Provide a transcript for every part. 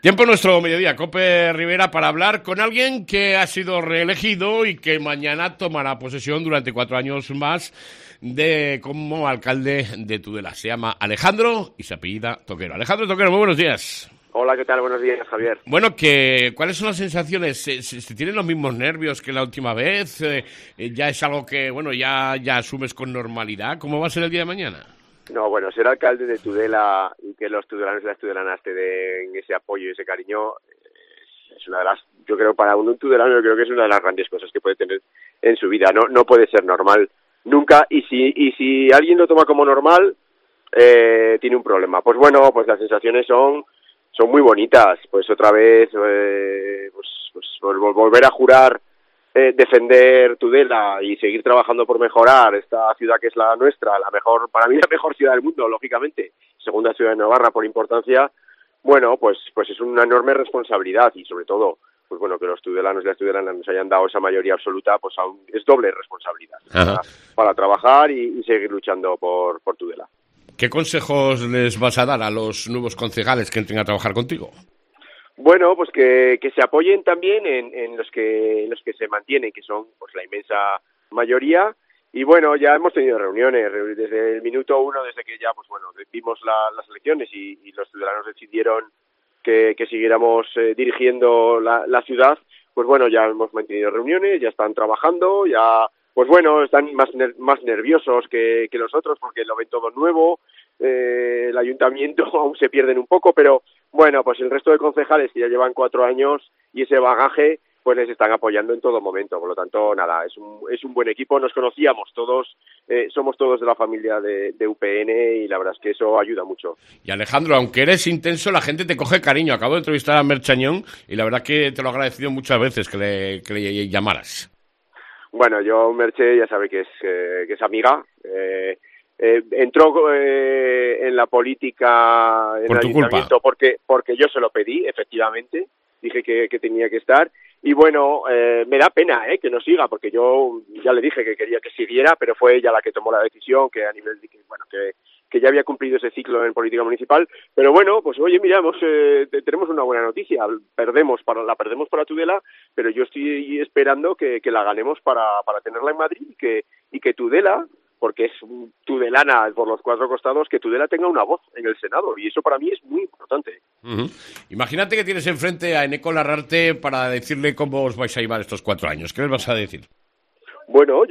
Tiempo nuestro mediodía, Cope Rivera, para hablar con alguien que ha sido reelegido y que mañana tomará posesión durante 4 años más como alcalde de Tudela. Se llama Alejandro y se apellida Toquero. Alejandro Toquero, muy buenos días. Hola, ¿qué tal? Buenos días, Javier. Bueno, ¿cuáles son las sensaciones? ¿Se tienen los mismos nervios que la última vez? ¿Ya es algo que, bueno, ya asumes con normalidad? ¿Cómo va a ser el día de mañana? No, bueno, ser alcalde de Tudela y que los tudelanos y las tudelanas te den ese apoyo y ese cariño es una de las, yo creo, para un tudelano, yo creo que es una de las grandes cosas que puede tener en su vida. No puede ser normal nunca, y si alguien lo toma como normal, tiene un problema. Pues bueno, pues las sensaciones son muy bonitas. Pues otra vez, volver a jurar defender Tudela y seguir trabajando por mejorar esta ciudad que es la nuestra, para mí la mejor ciudad del mundo, lógicamente, segunda ciudad de Navarra por importancia. Bueno, pues es una enorme responsabilidad y sobre todo, pues bueno, que los tudelanos y las tudelanas nos hayan dado esa mayoría absoluta, pues aún es doble responsabilidad para trabajar y seguir luchando por Tudela. ¿Qué consejos les vas a dar a los nuevos concejales que entren a trabajar contigo? Bueno, pues que se apoyen también en los que se mantienen, que son pues la inmensa mayoría. Y bueno, ya hemos tenido reuniones desde el minuto 1, desde que ya pues bueno vimos las elecciones y los ciudadanos decidieron que siguiéramos dirigiendo la ciudad. Pues bueno, ya hemos mantenido reuniones, ya están trabajando, ya pues bueno, están más nerviosos que los otros porque lo ven todo nuevo. El ayuntamiento aún se pierden un poco, pero bueno, pues el resto de concejales que ya llevan 4 años y ese bagaje, pues les están apoyando en todo momento. Por lo tanto, nada, es un buen equipo. Nos conocíamos todos, somos todos de la familia de UPN y la verdad es que eso ayuda mucho. Y Alejandro, aunque eres intenso, la gente te coge cariño. Acabo de entrevistar a Mer Chañón y la verdad que te lo he agradecido muchas veces que le llamaras. Bueno, yo Merche ya sabe que es amiga. Entró en la política en el ayuntamiento porque yo se lo pedí, efectivamente, dije que tenía que estar y bueno, me da pena que no siga porque yo ya le dije que quería que siguiera, pero fue ella la que tomó la decisión que a nivel de que ya había cumplido ese ciclo en política municipal, pero bueno, pues oye, mira, tenemos una buena noticia, la perdemos para Tudela, pero yo estoy esperando que la ganemos para tenerla en Madrid y que Tudela, porque es tudelana por los 4 costados, que Tudela tenga una voz en el Senado, y eso para mí es muy importante. Uh-huh. Imagínate que tienes enfrente a Eneco Larrarte para decirle cómo os vais a llevar estos 4 años. ¿Qué les vas a decir? Bueno,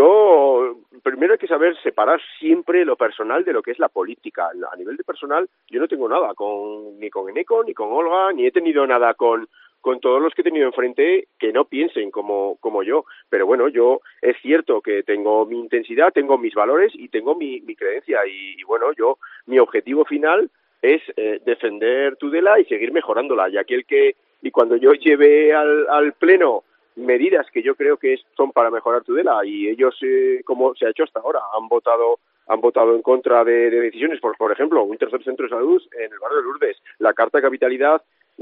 yo primero hay que saber separar siempre lo personal de lo que es la política. A nivel de personal, yo no tengo nada ni con Eneco, ni con Olga, ni he tenido nada con todos los que he tenido enfrente que no piensen como yo. Pero bueno, yo es cierto que tengo mi intensidad, tengo mis valores y tengo mi creencia. Y bueno, mi objetivo final es defender Tudela y seguir mejorándola. Y cuando yo lleve al Pleno medidas que yo creo que son para mejorar Tudela y ellos, como se ha hecho hasta ahora, han votado en contra de decisiones, por ejemplo, un tercer centro de salud en el barrio de Lourdes, la carta de capitalidad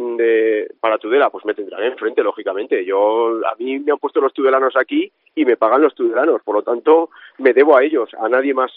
para Tudela, pues me tendrán enfrente, lógicamente. A mí me han puesto los tudelanos aquí y me pagan los tudelanos, por lo tanto me debo a ellos, a nadie más.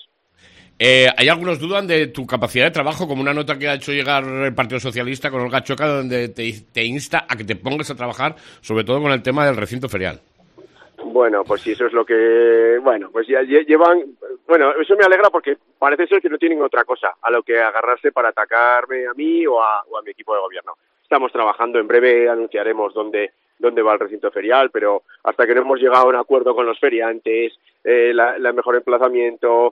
Hay algunos dudan de tu capacidad de trabajo, como una nota que ha hecho llegar el Partido Socialista con Olga Choca, donde te insta a que te pongas a trabajar, sobre todo con el tema del recinto ferial. Bueno, pues si eso es lo que... Bueno, pues ya llevan... Bueno, eso me alegra porque parece ser que no tienen otra cosa a lo que agarrarse para atacarme a mí o a mi equipo de gobierno. Estamos trabajando, en breve anunciaremos dónde va el recinto ferial, pero hasta que no hemos llegado a un acuerdo con los feriantes, el mejor emplazamiento,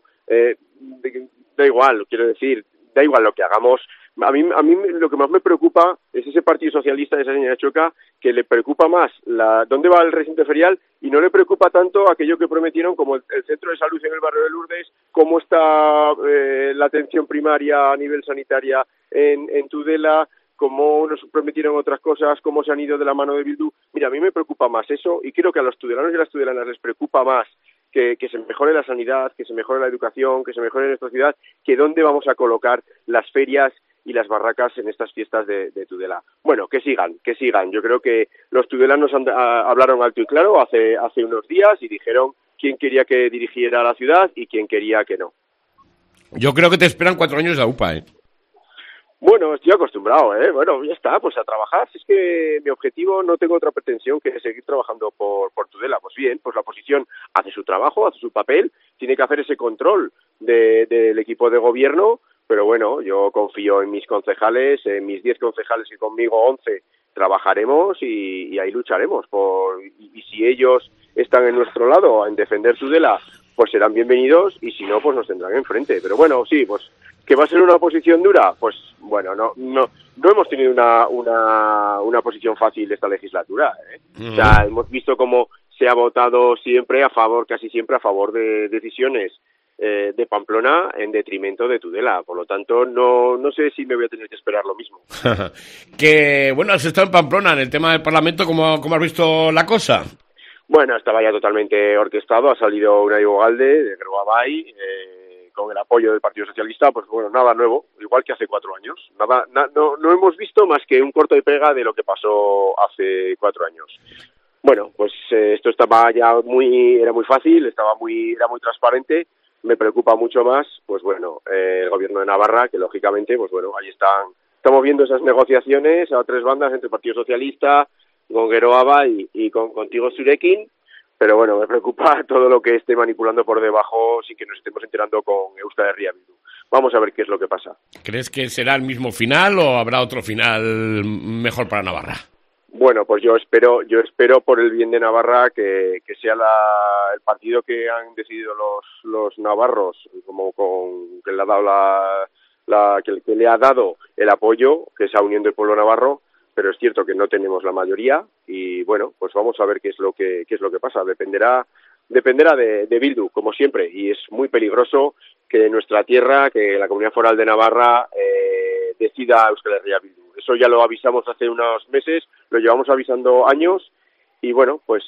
da igual, quiero decir, da igual lo que hagamos. A mí lo que más me preocupa es ese Partido Socialista de esa señora Choca, que le preocupa más dónde va el recinto ferial y no le preocupa tanto aquello que prometieron como el centro de salud en el barrio de Lourdes, cómo está la atención primaria a nivel sanitaria en Tudela, cómo nos prometieron otras cosas, cómo se han ido de la mano de Bildu. Mira, a mí me preocupa más eso y creo que a los tudelanos y a las tudelanas les preocupa más que se mejore la sanidad, que se mejore la educación, que se mejore nuestra ciudad, que dónde vamos a colocar las ferias y las barracas en estas fiestas de Tudela. Bueno, que sigan. Yo creo que los tudelanos hablaron alto y claro hace unos días y dijeron quién quería que dirigiera la ciudad y quién quería que no. Yo creo que te esperan 4 años de UPA, ¿eh? Bueno, estoy acostumbrado, ¿eh? Bueno, ya está, pues a trabajar. Si es que mi objetivo, no tengo otra pretensión que seguir trabajando por Tudela. Pues bien, pues la oposición hace su trabajo, hace su papel, tiene que hacer ese control del equipo de gobierno, pero bueno, yo confío en mis concejales, en mis 10 concejales y conmigo 11 trabajaremos y ahí lucharemos. Y si ellos están en nuestro lado en defender Tudela, pues serán bienvenidos y si no, pues nos tendrán enfrente. Pero bueno, sí, pues ¿que va a ser una oposición dura? Pues bueno, no hemos tenido una posición fácil esta legislatura, ¿eh? O sea, hemos visto cómo se ha votado siempre casi siempre a favor de decisiones de Pamplona en detrimento de Tudela. Por lo tanto, no sé si me voy a tener que esperar lo mismo. Que bueno, has estado en Pamplona en el tema del Parlamento, ¿cómo has visto la cosa? Bueno, estaba ya totalmente orquestado, ha salido Unai Bogalde de Geroabay, con el apoyo del Partido Socialista, pues bueno, nada nuevo, igual que hace 4 años. No hemos visto más que un corto de pega de lo que pasó hace 4 años. Bueno, pues esto estaba ya era muy fácil, era muy transparente. Me preocupa mucho más, pues bueno, el gobierno de Navarra, que lógicamente, pues bueno, ahí estamos viendo esas negociaciones a 3 bandas entre el Partido Socialista, con Geroabay y contigo Zurekin. Pero bueno, me preocupa todo lo que esté manipulando por debajo sin que nos estemos enterando con Euskal Herria Bildu. Vamos a ver qué es lo que pasa. ¿Crees que será el mismo final o habrá otro final mejor para Navarra? Bueno, pues yo espero por el bien de Navarra que sea el partido que han decidido los navarros, que le ha dado que le ha dado el apoyo, que es a Unión del Pueblo Navarro. Pero es cierto que no tenemos la mayoría y bueno, pues vamos a ver qué es lo que pasa. Dependerá de Bildu, como siempre, y es muy peligroso que nuestra tierra, que la Comunidad Foral de Navarra decida Euskal Herria Bildu. Eso ya lo avisamos hace unos meses, lo llevamos avisando años y bueno, pues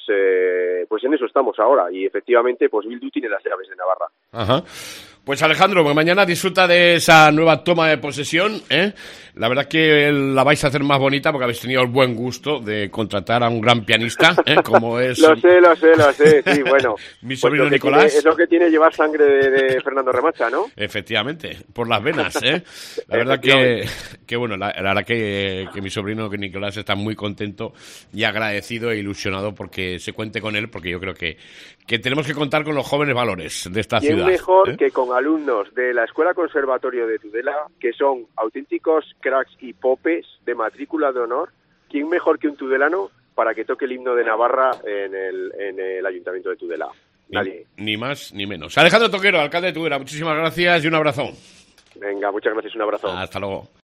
en eso estamos ahora y efectivamente pues Bildu tiene las llaves de Navarra. Ajá. Pues Alejandro, mañana disfruta de esa nueva toma de posesión, ¿eh? La verdad que la vais a hacer más bonita porque habéis tenido el buen gusto de contratar a un gran pianista, como es... Lo sé, sí, bueno. Mi sobrino pues Nicolás. Es lo que tiene llevar sangre de Fernando Remacha, ¿no? Efectivamente, por las venas, ¿eh? La verdad que bueno, la verdad que mi sobrino Nicolás está muy contento y agradecido e ilusionado porque se cuente con él, porque yo creo que tenemos que contar con los jóvenes valores de esta ciudad. ¿Quién mejor que con alumnos de la Escuela Conservatorio de Tudela, que son auténticos cracks y popes de matrícula de honor? ¿Quién mejor que un tudelano para que toque el himno de Navarra en el Ayuntamiento de Tudela? Nadie. Ni más ni menos. Alejandro Toquero, alcalde de Tudela, muchísimas gracias y un abrazo. Venga, muchas gracias, un abrazo. Hasta luego.